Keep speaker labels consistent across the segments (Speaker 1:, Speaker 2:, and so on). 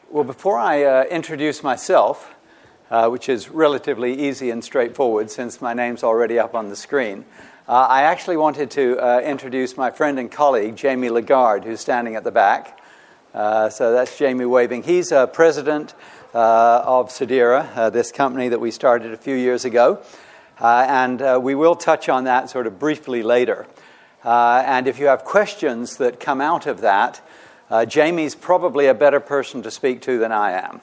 Speaker 1: Well, before I introduce myself, which is relatively easy and straightforward since my name's already up on the screen, I actually wanted to introduce my friend and colleague, Jamie Lagarde, who's standing at the back. So that's Jamie waving. He's president of Sedera, this company that we started a few years ago. And we will touch on that sort of briefly later. And if you have questions that come out of that, Jamie's probably a better person to speak to than I am.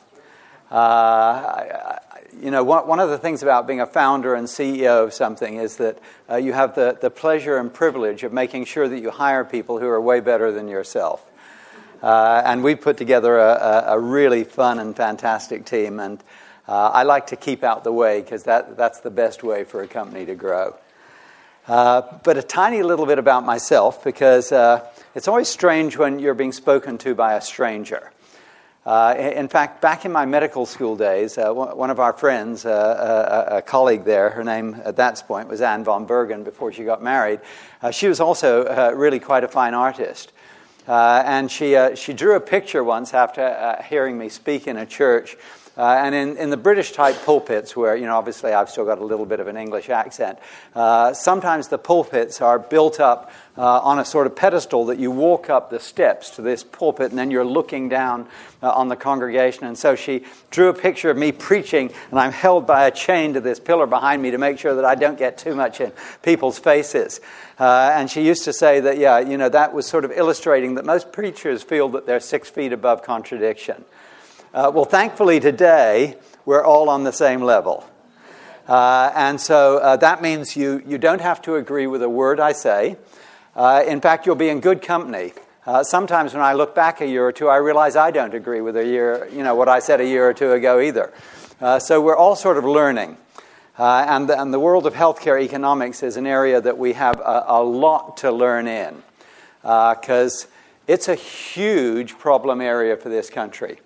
Speaker 1: One of the things about being a founder and CEO of something is that you have the pleasure and privilege of making sure that you hire people who are way better than yourself. And we put together a really fun and fantastic team, and I like to keep out the way because that's the best way for a company to grow. But a tiny little bit about myself, because it's always strange when you're being spoken to by a stranger. In fact, back in my medical school days, one of our friends, a colleague there, her name at that point was Anne von Bergen before she got married. She was also really quite a fine artist. And she drew a picture once after hearing me speak in a church. And in the British-type pulpits, where, obviously I've still got a little bit of an English accent, sometimes the pulpits are built up on a sort of pedestal that you walk up the steps to this pulpit, and then you're looking down on the congregation. And so she drew a picture of me preaching, and I'm held by a chain to this pillar behind me to make sure that I don't get too much in people's faces. And she used to say that, that was sort of illustrating that most preachers feel that they're 6 feet above contradiction. Well, thankfully today, we're all on the same level. And so that means you don't have to agree with a word I say. In fact, you'll be in good company. Sometimes when I look back a year or two, I realize I don't agree with what I said a year or two ago either. So we're all sort of learning. And the world of healthcare economics is an area that we have a lot to learn in, because it's a huge problem area for this country.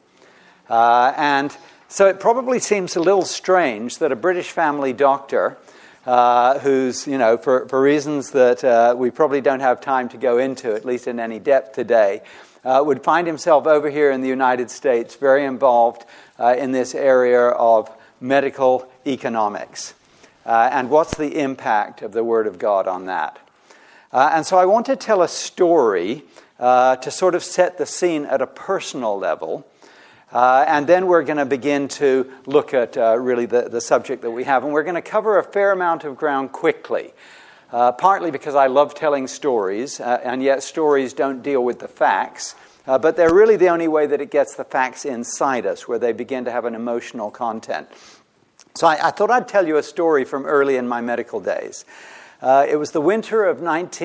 Speaker 1: And so it probably seems a little strange that a British family doctor, who's, for reasons that we probably don't have time to go into, at least in any depth today, would find himself over here in the United States very involved in this area of medical economics. And what's the impact of the Word of God on that? And so I want to tell a story to sort of set the scene at a personal level. And then we're going to begin to look at really the subject that we have. And we're going to cover a fair amount of ground quickly, partly because I love telling stories, and yet stories don't deal with the facts. But they're really the only way that it gets the facts inside us, where they begin to have an emotional content. So I thought I'd tell you a story from early in my medical days. It was the winter of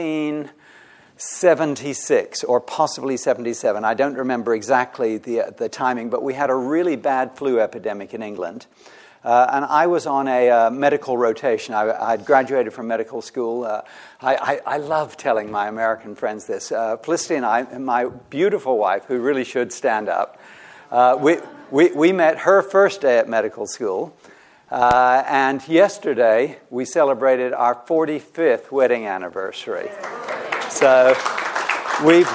Speaker 1: 1976, or possibly 77. I don't remember exactly the timing, but we had a really bad flu epidemic in England. And I was on a medical rotation. I'd graduated from medical school. I love telling my American friends this. Felicity and I, my beautiful wife, who really should stand up, we met her first day at medical school. And yesterday, we celebrated our 45th wedding anniversary. So we've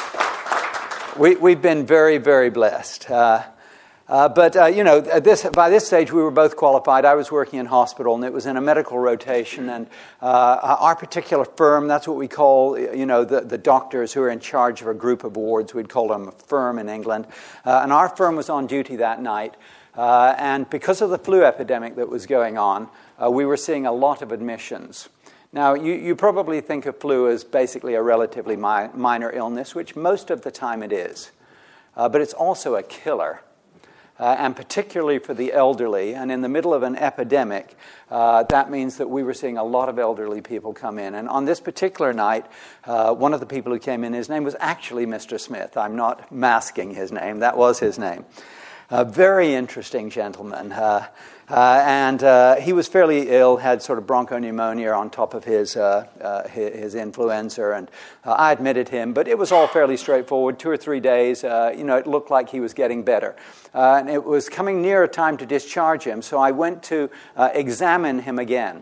Speaker 1: been very, very blessed. But by this stage, we were both qualified. I was working in hospital, and it was in a medical rotation. And our particular firm, that's what we call, the doctors who are in charge of a group of wards. We'd call them a firm in England. And our firm was on duty that night. And because of the flu epidemic that was going on, we were seeing a lot of admissions. Now, you probably think of flu as basically a relatively minor illness, which most of the time it is. But it's also a killer, and particularly for the elderly. And in the middle of an epidemic, that means that we were seeing a lot of elderly people come in. And on this particular night, one of the people who came in, his name was actually Mr. Smith. I'm not masking his name. That was his name. A very interesting gentleman. And he was fairly ill, had sort of bronchopneumonia on top of his influenza, and I admitted him, but it was all fairly straightforward. 2 or 3 days, it looked like he was getting better. And it was coming near a time to discharge him, so I went to examine him again.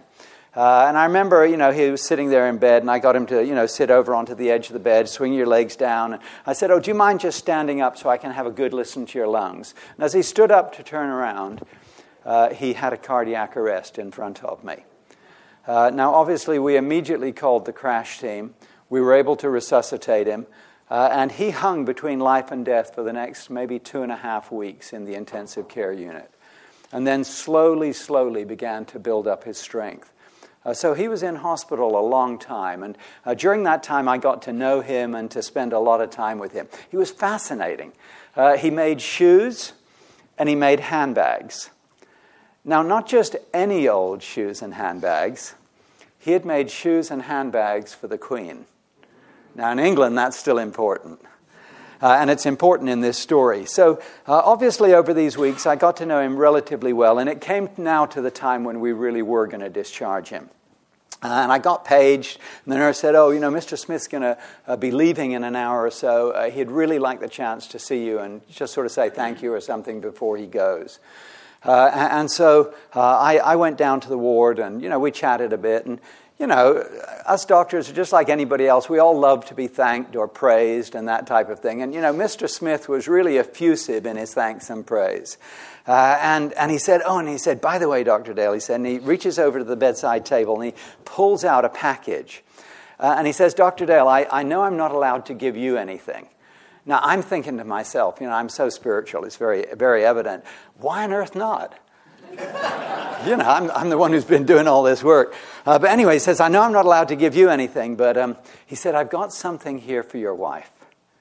Speaker 1: And I remember, he was sitting there in bed, and I got him to, sit over onto the edge of the bed, swing your legs down. And I said, "Oh, do you mind just standing up so I can have a good listen to your lungs?" And as he stood up to turn around, he had a cardiac arrest in front of me. Now, obviously, we immediately called the crash team. We were able to resuscitate him. And he hung between life and death for the next maybe 2.5 weeks in the intensive care unit. And then slowly began to build up his strength. So he was in hospital a long time, and during that time I got to know him and to spend a lot of time with him. He was fascinating. He made shoes, and he made handbags. Now, not just any old shoes and handbags. He had made shoes and handbags for the Queen. Now, in England, that's still important. And it's important in this story. So, obviously, over these weeks, I got to know him relatively well, and it came now to the time when we really were going to discharge him. And I got paged, and the nurse said, "Oh, Mr. Smith's going to be leaving in an hour or so. He'd really like the chance to see you and just sort of say thank you or something before he goes." And so I went down to the ward, and, we chatted a bit, and, us doctors are just like anybody else. We all love to be thanked or praised and that type of thing. And, Mr. Smith was really effusive in his thanks and praise. And he said, "By the way, Dr. Dale," he said, and he reaches over to the bedside table and he pulls out a package. And he says, "Dr. Dale, I know I'm not allowed to give you anything." Now, I'm thinking to myself, I'm so spiritual, it's very, very evident. Why on earth not? I'm the one who's been doing all this work. But anyway, he says, "I know I'm not allowed to give you anything, but," he said, "I've got something here for your wife."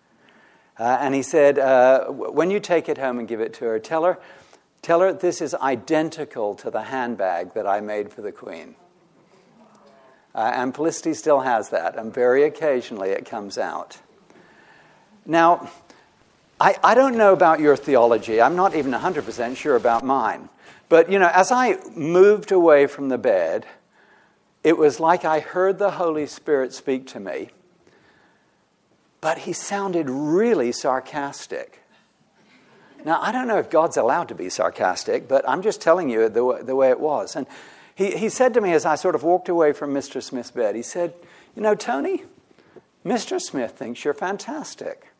Speaker 1: And he said, "When you take it home and give it to her, tell her this is identical to the handbag that I made for the Queen." And Felicity still has that, and very occasionally it comes out. Now, I don't know about your theology. I'm not even 100% sure about mine. But, as I moved away from the bed, it was like I heard the Holy Spirit speak to me, but he sounded really sarcastic. Now, I don't know if God's allowed to be sarcastic, but I'm just telling you the way it was. And he said to me as I sort of walked away from Mr. Smith's bed, he said, "Tony, Mr. Smith thinks you're fantastic."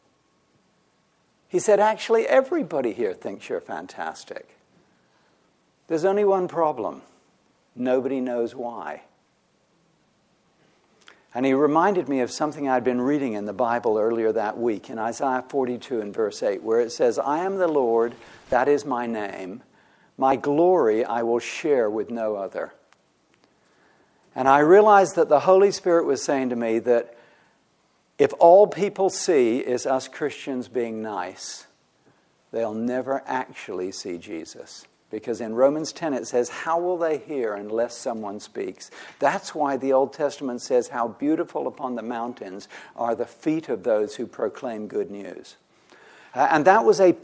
Speaker 1: He said, "Actually, everybody here thinks you're fantastic. There's only one problem. Nobody knows why." And he reminded me of something I'd been reading in the Bible earlier that week in Isaiah 42 and verse 8, where it says, "I am the Lord, that is my name. My glory I will share with no other." And I realized that the Holy Spirit was saying to me that if all people see is us Christians being nice, they'll never actually see Jesus. Because in Romans 10 it says, "How will they hear unless someone speaks?" That's why the Old Testament says, "How beautiful upon the mountains are the feet of those who proclaim good news." And that was a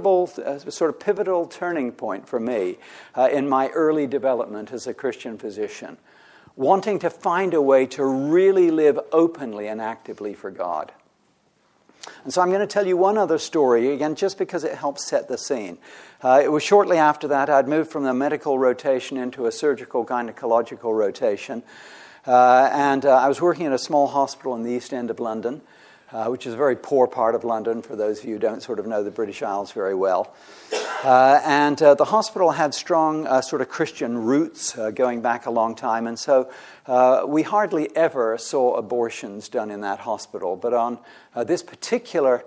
Speaker 1: pivotal turning point for me in my early development as a Christian physician, wanting to find a way to really live openly and actively for God. And so I'm going to tell you one other story, again, just because it helps set the scene. It was shortly after that I'd moved from the medical rotation into a surgical gynecological rotation. And I was working in a small hospital in the East End of London, which is a very poor part of London, for those of you who don't sort of know the British Isles very well. And the hospital had strong sort of Christian roots going back a long time, and so we hardly ever saw abortions done in that hospital. But on this particular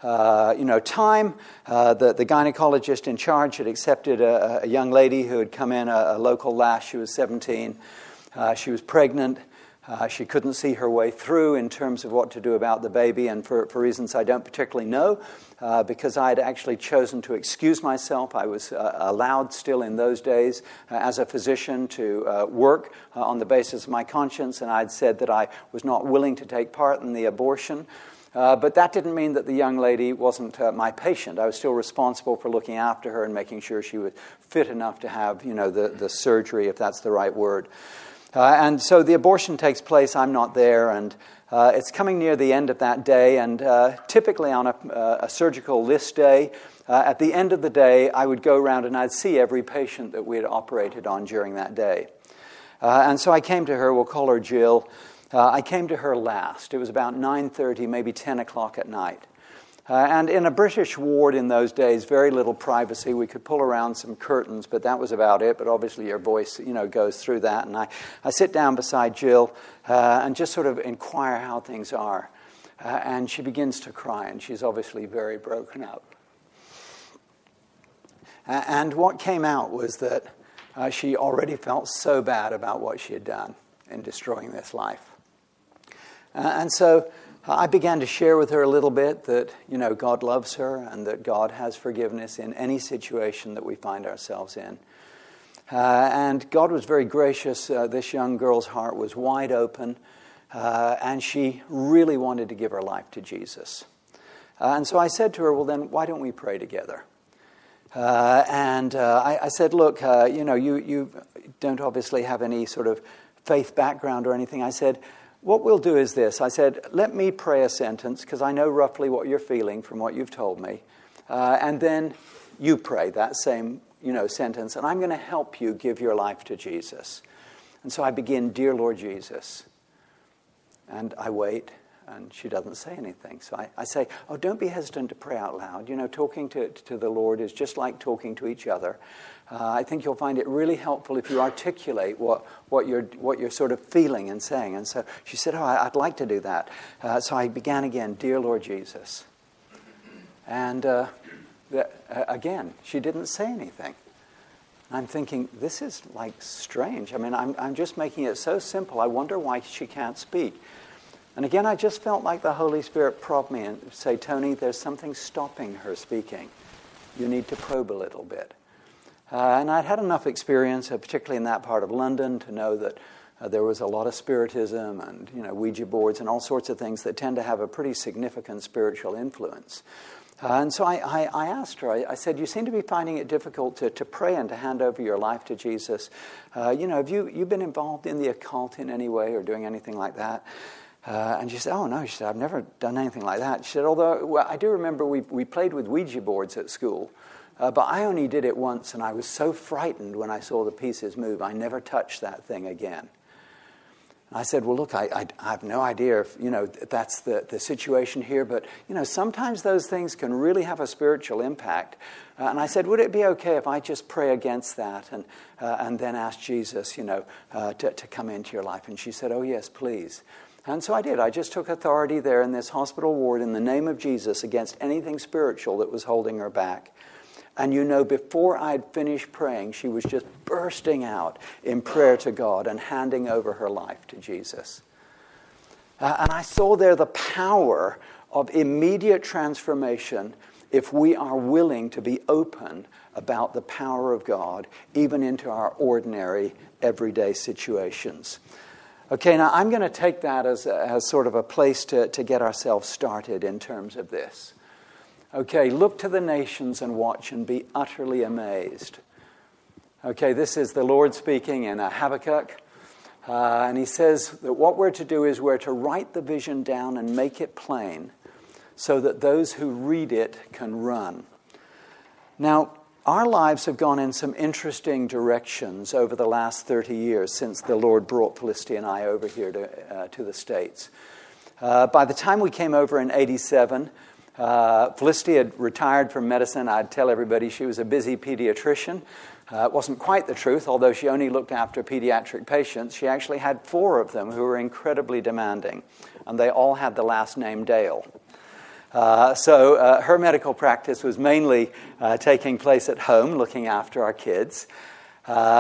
Speaker 1: time, the gynecologist in charge had accepted a young lady who had come in, a local lass. She was 17. She was pregnant. She couldn't see her way through in terms of what to do about the baby, and for reasons I don't particularly know, because I had actually chosen to excuse myself. I was allowed still in those days as a physician to work on the basis of my conscience, and I'd said that I was not willing to take part in the abortion. But that didn't mean that the young lady wasn't my patient. I was still responsible for looking after her and making sure she was fit enough to have, the surgery, if that's the right word. And so the abortion takes place, I'm not there, and it's coming near the end of that day, and typically on a surgical list day, at the end of the day, I would go around and I'd see every patient that we had operated on during that day. And so I came to her, we'll call her Jill. I came to her last. It was about 9:30, maybe 10 o'clock at night. And in a British ward in those days, very little privacy. We could pull around some curtains, but that was about it. But obviously your voice, goes through that. And I sit down beside Jill and just sort of inquire how things are. And she begins to cry, and she's obviously very broken up. And what came out was that she already felt so bad about what she had done in destroying this life. And so I began to share with her a little bit that, God loves her and that God has forgiveness in any situation that we find ourselves in. And God was very gracious. This young girl's heart was wide open, and she really wanted to give her life to Jesus. And so I said to her, well, then why don't we pray together? I said, look, you don't obviously have any sort of faith background or anything. I said, what we'll do is this. I said, let me pray a sentence, because I know roughly what you're feeling from what you've told me. And then you pray that same, sentence, and I'm going to help you give your life to Jesus. And so I begin, Dear Lord Jesus. And I wait, and she doesn't say anything. So I say, don't be hesitant to pray out loud. Talking to the Lord is just like talking to each other. I think you'll find it really helpful if you articulate what you're sort of feeling and saying. And so she said, I'd like to do that. So I began again, Dear Lord Jesus. And again, she didn't say anything. I'm thinking, this is like strange. I mean, I'm just making it so simple. I wonder why she can't speak. And again, I just felt like the Holy Spirit propped me and say, Tony, there's something stopping her speaking. You need to probe a little bit. And I'd had enough experience, particularly in that part of London, to know that there was a lot of spiritism and Ouija boards and all sorts of things that tend to have a pretty significant spiritual influence. And so I asked her, I said, you seem to be finding it difficult to pray and to hand over your life to Jesus. Have you been involved in the occult in any way or doing anything like that? And she said, oh, no, she said, I've never done anything like that. She said, although I do remember we played with Ouija boards at school, but I only did it once, and I was so frightened when I saw the pieces move, I never touched that thing again. And I said, well, look, I have no idea if, that's the situation here, but, sometimes those things can really have a spiritual impact. And I said, would it be okay if I just pray against that and then ask Jesus, to come into your life? And she said, oh, yes, please. And so I did. I just took authority there in this hospital ward in the name of Jesus against anything spiritual that was holding her back. And before I'd finished praying, she was just bursting out in prayer to God and handing over her life to Jesus. And I saw there the power of immediate transformation if we are willing to be open about the power of God, even into our ordinary, everyday situations. Okay, now I'm going to take that as sort of a place to get ourselves started in terms of this. Okay, look to the nations and watch and be utterly amazed. Okay, this is the Lord speaking in Habakkuk. And he says that what we're to do is we're to write the vision down and make it plain so that those who read it can run. Now, our lives have gone in some interesting directions over the last 30 years since the Lord brought Felicity and I over here to the States. By the time we came over in 87, Felicity had retired from medicine. I'd tell everybody she was a busy pediatrician. It wasn't quite the truth, although she only looked after pediatric patients. She actually had 4 of them who were incredibly demanding, and they all had the last name Dale. So her medical practice was mainly taking place at home, looking after our kids.